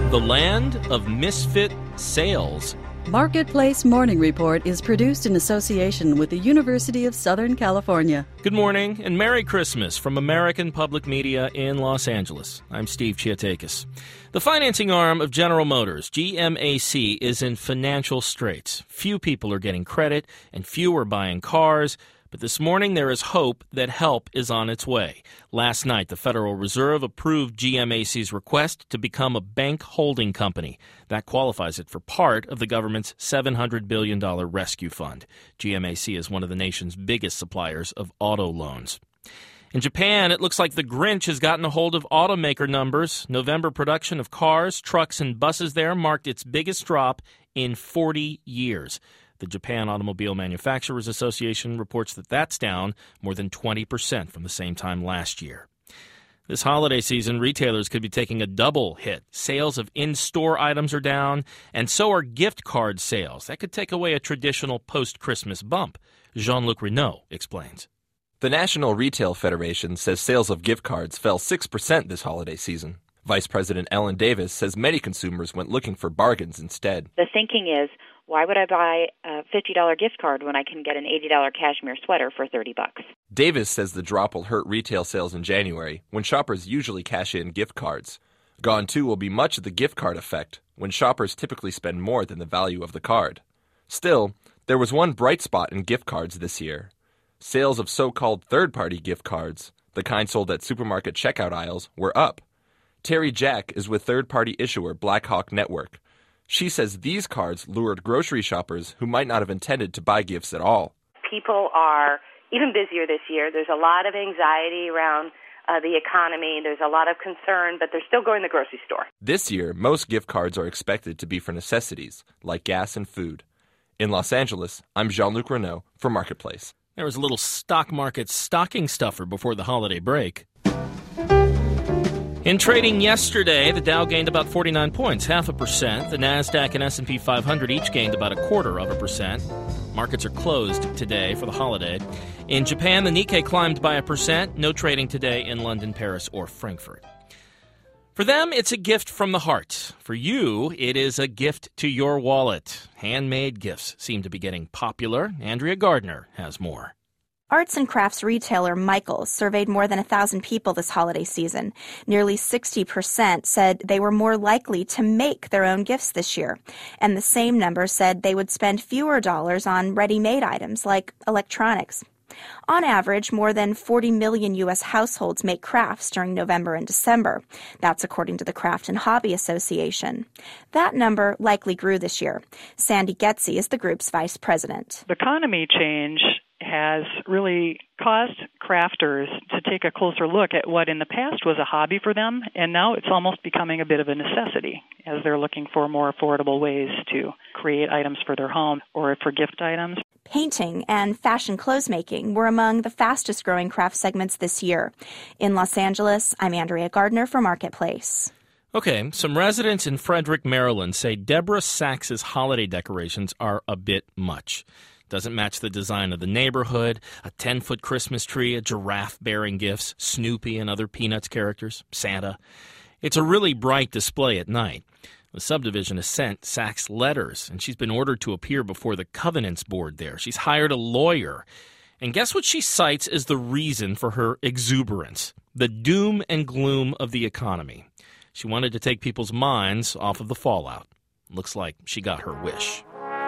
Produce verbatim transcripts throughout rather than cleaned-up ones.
The land of misfit sales. Marketplace Morning Report is produced in association with the University of Southern California. Good morning and Merry Christmas from American Public Media in Los Angeles. I'm Steve Chiatakis. The financing arm of General Motors, G M A C, is in financial straits. Few people are getting credit and few are buying cars. But this morning there is hope that help is on its way. Last night, the Federal Reserve approved G M A C's request to become a bank holding company. That qualifies it for part of the government's seven hundred billion dollars rescue fund. G M A C is one of the nation's biggest suppliers of auto loans. In Japan, it looks like the Grinch has gotten a hold of automaker numbers. November production of cars, trucks, and buses there marked its biggest drop in forty years. The Japan Automobile Manufacturers Association reports that that's down more than twenty percent from the same time last year. This holiday season, retailers could be taking a double hit. Sales of in-store items are down, and so are gift card sales. That could take away a traditional post-Christmas bump. Jean-Luc Renault explains. The National Retail Federation says sales of gift cards fell six percent this holiday season. Vice President Ellen Davis says many consumers went looking for bargains instead. The thinking is, why would I buy a fifty dollars gift card when I can get an eighty dollars cashmere sweater for thirty bucks? Davis says the drop will hurt retail sales in January, when shoppers usually cash in gift cards. Gone too will be much of the gift card effect, when shoppers typically spend more than the value of the card. Still, there was one bright spot in gift cards this year. Sales of so-called third-party gift cards, the kind sold at supermarket checkout aisles, were up. Terry Jack is with third-party issuer Blackhawk Network. She says these cards lured grocery shoppers who might not have intended to buy gifts at all. People are even busier this year. There's a lot of anxiety around uh, the economy. There's a lot of concern, but they're still going to the grocery store. This year, most gift cards are expected to be for necessities, like gas and food. In Los Angeles, I'm Jean-Luc Renault for Marketplace. There was a little stock market stocking stuffer before the holiday break. In trading yesterday, the Dow gained about forty-nine points, half a percent. The NASDAQ and S and P five hundred each gained about a quarter of a percent. Markets are closed today for the holiday. In Japan, the Nikkei climbed by a percent. No trading today in London, Paris, or Frankfurt. For them, it's a gift from the heart. For you, it is a gift to your wallet. Handmade gifts seem to be getting popular. Andrea Gardner has more. Arts and crafts retailer Michaels surveyed more than one thousand people this holiday season. Nearly sixty percent said they were more likely to make their own gifts this year. And the same number said they would spend fewer dollars on ready-made items like electronics. On average, more than forty million U S households make crafts during November and December. That's according to the Craft and Hobby Association. That number likely grew this year. Sandy Getze is the group's vice president. The economy change has really caused crafters to take a closer look at what in the past was a hobby for them, and now it's almost becoming a bit of a necessity as they're looking for more affordable ways to create items for their home or for gift items. Painting and fashion clothes making were among the fastest growing craft segments this year. In Los Angeles, I'm Andrea Gardner for Marketplace. Okay, some residents in Frederick, Maryland say Deborah Sachs's holiday decorations are a bit much. Doesn't match the design of the neighborhood, a ten-foot Christmas tree, a giraffe bearing gifts, Snoopy and other Peanuts characters, Santa. It's a really bright display at night. The subdivision has sent Sachs letters, and she's been ordered to appear before the Covenants Board there. She's hired a lawyer. And guess what she cites as the reason for her exuberance? The doom and gloom of the economy. She wanted to take people's minds off of the fallout. Looks like she got her wish.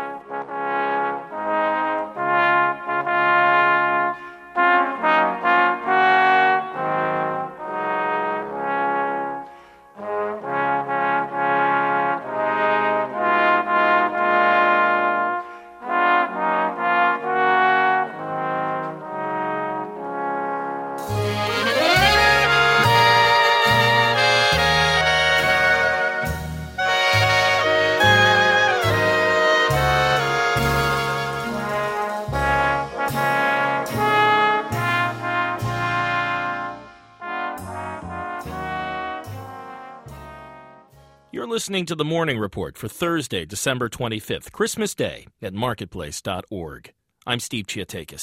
You're listening to the Morning Report for Thursday, December twenty-fifth, Christmas Day at marketplace dot org. I'm Steve Chiatakis.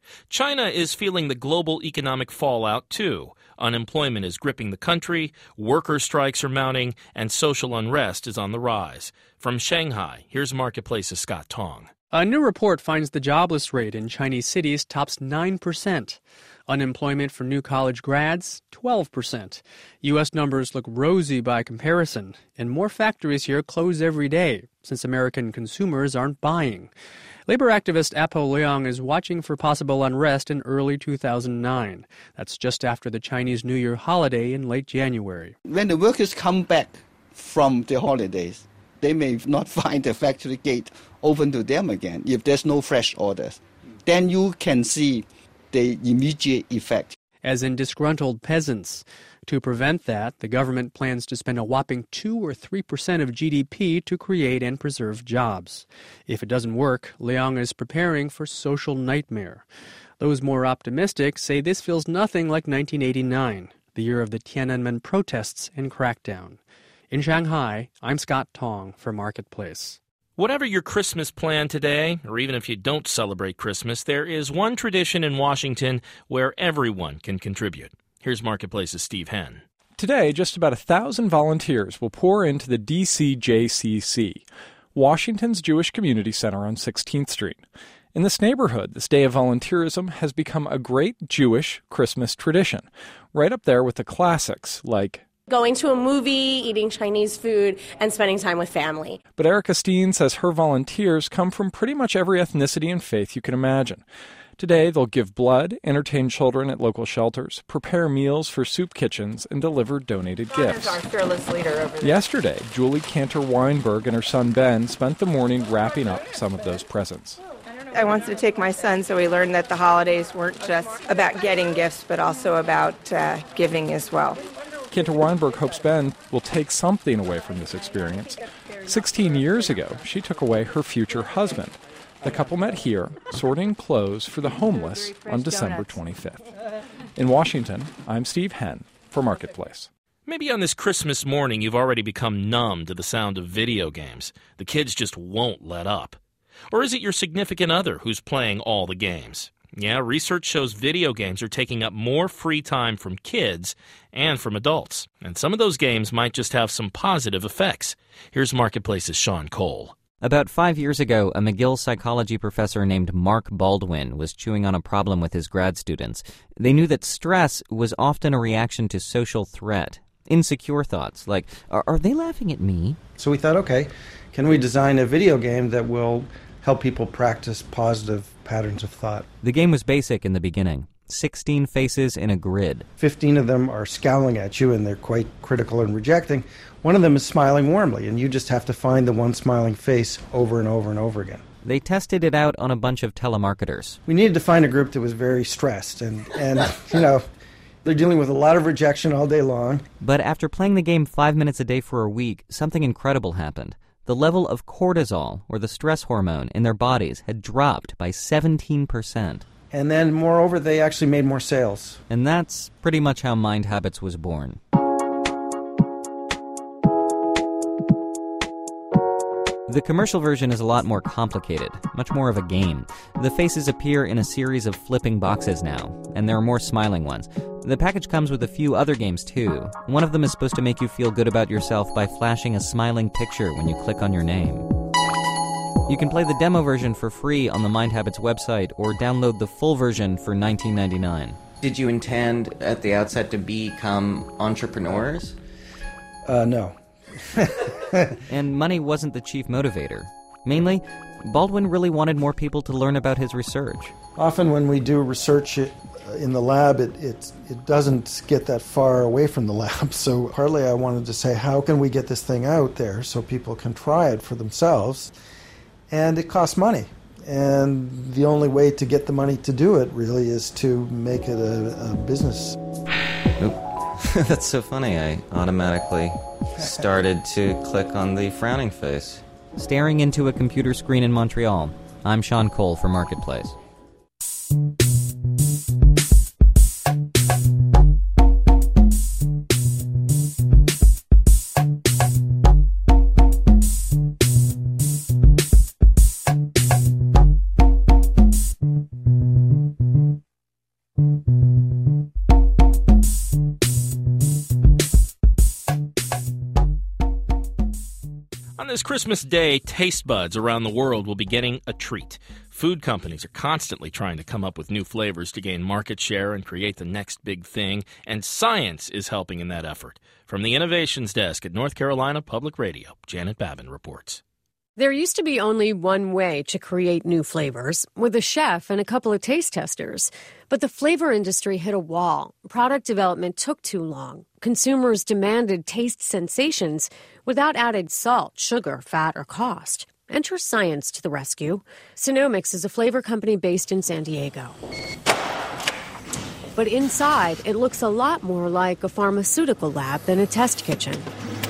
China is feeling the global economic fallout, too. Unemployment is gripping the country, worker strikes are mounting, and social unrest is on the rise. From Shanghai, here's Marketplace's Scott Tong. A new report finds the jobless rate in Chinese cities tops nine percent. Unemployment for new college grads, twelve percent. U S numbers look rosy by comparison, and more factories here close every day since American consumers aren't buying. Labor activist Apo Leong is watching for possible unrest in early two thousand nine. That's just after the Chinese New Year holiday in late January. When the workers come back from the holidays, they may not find the factory gate open to them again if there's no fresh orders. Then you can see the immediate effect. As in disgruntled peasants. To prevent that, the government plans to spend a whopping two or three percent of G D P to create and preserve jobs. If it doesn't work, Leong is preparing for social nightmare. Those more optimistic say this feels nothing like nineteen eighty-nine, the year of the Tiananmen protests and crackdown. In Shanghai, I'm Scott Tong for Marketplace. Whatever your Christmas plan today, or even if you don't celebrate Christmas, there is one tradition in Washington where everyone can contribute. Here's Marketplace's Steve Henn. Today, just about a thousand volunteers will pour into the D C J C C, Washington's Jewish Community Center on sixteenth street. In this neighborhood, this day of volunteerism has become a great Jewish Christmas tradition, right up there with the classics like going to a movie, eating Chinese food, and spending time with family. But Erica Steen says her volunteers come from pretty much every ethnicity and faith you can imagine. Today, they'll give blood, entertain children at local shelters, prepare meals for soup kitchens, and deliver donated gifts. Our fearless leader over there. Yesterday, Julie Cantor Weinberg and her son Ben spent the morning wrapping up some of those presents. I wanted to take my son so he learned that the holidays weren't just about getting gifts, but also about uh, giving as well. Cantor Weinberg hopes Ben will take something away from this experience. Sixteen years ago, she took away her future husband. The couple met here, sorting clothes for the homeless on December twenty-fifth. In Washington, I'm Steve Henn for Marketplace. Maybe on this Christmas morning you've already become numb to the sound of video games. The kids just won't let up. Or is it your significant other who's playing all the games? Yeah, research shows video games are taking up more free time from kids and from adults. And some of those games might just have some positive effects. Here's Marketplace's Sean Cole. About five years ago, a McGill psychology professor named Mark Baldwin was chewing on a problem with his grad students. They knew that stress was often a reaction to social threat. Insecure thoughts like, are, are they laughing at me? So we thought, okay, can we design a video game that will help people practice positive patterns of thought? The game was basic in the beginning. sixteen faces in a grid. fifteen of them are scowling at you, and they're quite critical and rejecting. One of them is smiling warmly, and you just have to find the one smiling face over and over and over again. They tested it out on a bunch of telemarketers. We needed to find a group that was very stressed, and, and you know, they're dealing with a lot of rejection all day long. But after playing the game five minutes a day for a week, something incredible happened. The level of cortisol, or the stress hormone, in their bodies had dropped by seventeen percent. And then, moreover, they actually made more sales. And that's pretty much how Mind Habits was born. The commercial version is a lot more complicated, much more of a game. The faces appear in a series of flipping boxes now, and there are more smiling ones. The package comes with a few other games too. One of them is supposed to make you feel good about yourself by flashing a smiling picture when you click on your name. You can play the demo version for free on the Mind Habits website or download the full version for nineteen ninety-nine dollars. Did you intend at the outset to become entrepreneurs? Uh, no. And money wasn't the chief motivator. Mainly, Baldwin really wanted more people to learn about his research. Often when we do research in the lab, it, it, it doesn't get that far away from the lab. So partly I wanted to say, how can we get this thing out there so people can try it for themselves? And it costs money. And the only way to get the money to do it really is to make it a, a business. Oop. That's so funny. I automatically started to click on the frowning face. Staring into a computer screen in Montreal, I'm Sean Cole for Marketplace. On this Christmas day, taste buds around the world will be getting a treat. Food companies are constantly trying to come up with new flavors to gain market share and create the next big thing, and science is helping in that effort. From the Innovations Desk at North Carolina Public Radio, Janet Babin reports. There used to be only one way to create new flavors, with a chef and a couple of taste testers. But the flavor industry hit a wall. Product development took too long. Consumers demanded taste sensations without added salt, sugar, fat, or cost. Enter science to the rescue. Sonomics is a flavor company based in San Diego. But inside, it looks a lot more like a pharmaceutical lab than a test kitchen.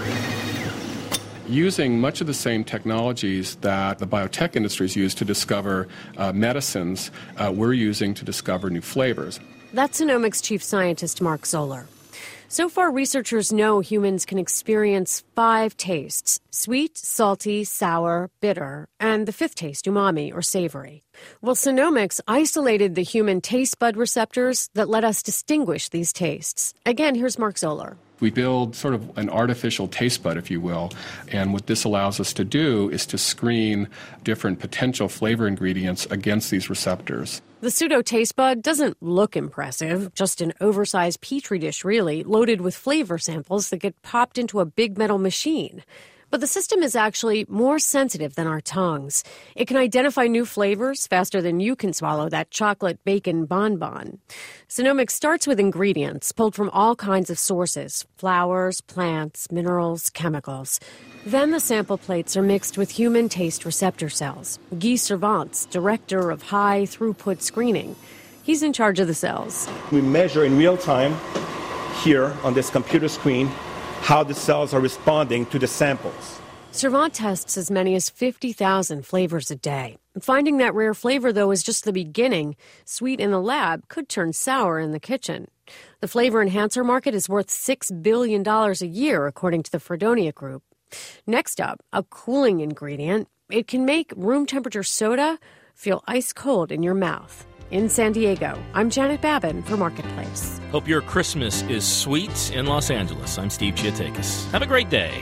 Using much of the same technologies that the biotech industries use to discover uh, medicines, uh, we're using to discover new flavors. That's Sonomics chief scientist Mark Zoller. So far, researchers know humans can experience five tastes: sweet, salty, sour, bitter, and the fifth taste, umami or savory. Well, Sonomics isolated the human taste bud receptors that let us distinguish these tastes. Again, here's Mark Zoller. We build sort of an artificial taste bud, if you will, and what this allows us to do is to screen different potential flavor ingredients against these receptors. The pseudo taste bud doesn't look impressive, just an oversized petri dish, really, loaded with flavor samples that get popped into a big metal machine. But the system is actually more sensitive than our tongues. It can identify new flavors faster than you can swallow that chocolate bacon bonbon. Sonomics starts with ingredients pulled from all kinds of sources: flowers, plants, minerals, chemicals. Then the sample plates are mixed with human taste receptor cells. Guy Servants, director of high-throughput screening. He's in charge of the cells. We measure in real time here on this computer screen how the cells are responding to the samples. Servant tests as many as fifty thousand flavors a day. Finding that rare flavor, though, is just the beginning. Sweet in the lab could turn sour in the kitchen. The flavor enhancer market is worth six billion dollars a year, according to the Fredonia Group. Next up, a cooling ingredient. It can make room temperature soda feel ice cold in your mouth. In San Diego, I'm Janet Babin for Marketplace. Hope your Christmas is sweet in Los Angeles. I'm Steve Chiatakis. Have a great day.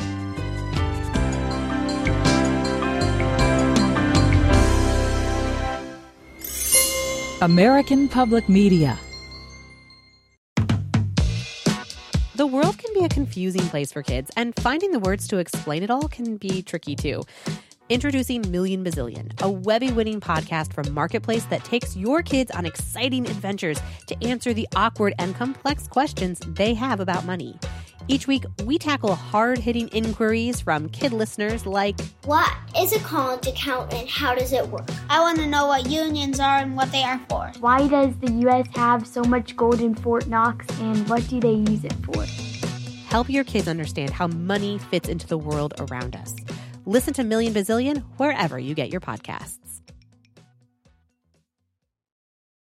American Public Media. The world can be a confusing place for kids, and finding the words to explain it all can be tricky too. Introducing Million Bazillion, a Webby-winning podcast from Marketplace that takes your kids on exciting adventures to answer the awkward and complex questions they have about money. Each week, we tackle hard-hitting inquiries from kid listeners like, what is a college account and how does it work? I want to know what unions are and what they are for. Why does the U S have so much gold in Fort Knox, and what do they use it for? Help your kids understand how money fits into the world around us. Listen to Million Bazillion wherever you get your podcasts.